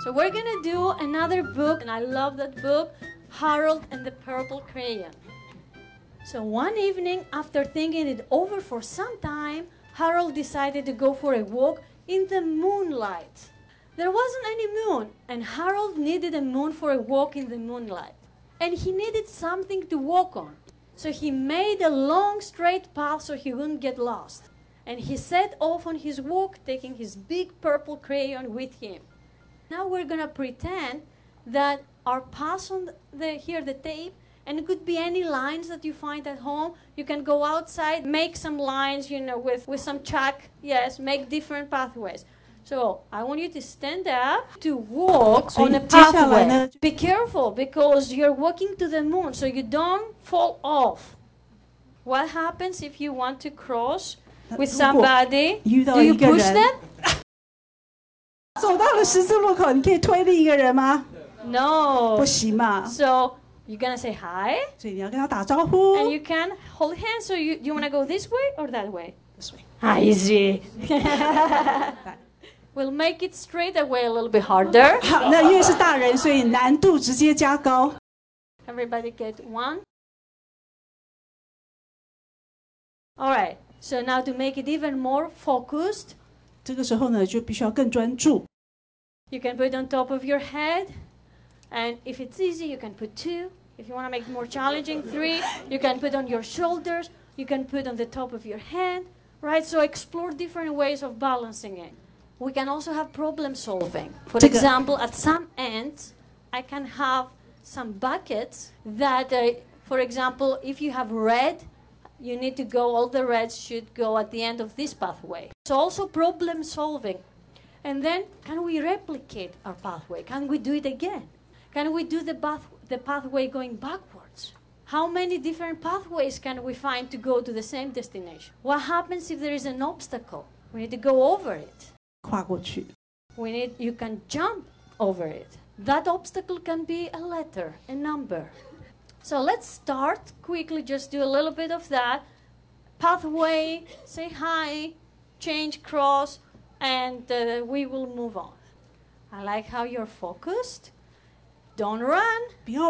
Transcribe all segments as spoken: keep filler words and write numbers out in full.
So we're gonna do another book, and I love that book, Harold and the Purple Crayon. So one evening, after thinking it over for some time, Harold decided to go for a walk in the moonlight. There wasn't any moon, and Harold needed a moon for a walk in the moonlight. And he needed something to walk on. So he made a long straight path so he wouldn't get lost. And he set off on his walk, taking his big purple crayon with him. Now we're going to pretend that our paths on the, here, the tape, and it could be any lines that you find at home. You can go outside, make some lines, you know, with, with some chalk. Yes, make different pathways. So I want you to stand up to walk on a pathway. Be careful because you're walking to the moon, so you don't fall off. What happens if you want to cross with somebody? Do you push them? No. So you're gonna say hi. And you can hold hands. So you, you want to go this way or that way? This way. Ah, easy. We'll make it straight away a little bit harder. Everybody get one. All right. So now to make it even more focused, you can put on top of your head, and if it's easy, you can put two. If you want to make it more challenging, three. You can put on your shoulders. You can put on the top of your head, right? So explore different ways of balancing it. We can also have problem solving. For example, at some ends, I can have some buckets that, uh, for example, if you have red, you need to go, all the reds should go at the end of this pathway. So also problem solving. And then, can we replicate our pathway? Can we do it again? Can we do the, path, the pathway going backwards? How many different pathways can we find to go to the same destination? What happens if there is an obstacle? We need to go over it. We need, you can jump over it. That obstacle can be a letter, a number. So let's start quickly, just do a little bit of that. Pathway, say hi, change, cross, and uh, we will move on. I like how you're focused. Don't run.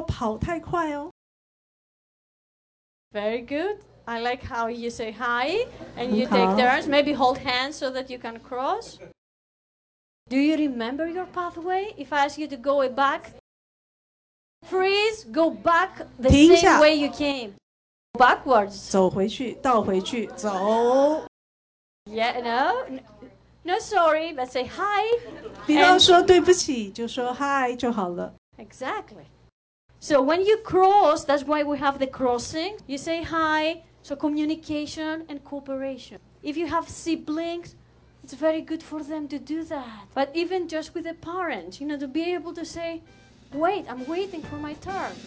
Very good. I like how you say hi, and you take turns. Maybe hold hands so that you can cross. Do you remember your pathway? If I ask you to go back, freeze, go back the same way you came. Backwards. Yeah, no, no, sorry, but say hi. Exactly. So when you cross, that's why we have the crossing. You say hi, so communication and cooperation. If you have siblings, it's very good for them to do that. But even just with a parent, you know, to be able to say, wait, I'm waiting for my turn.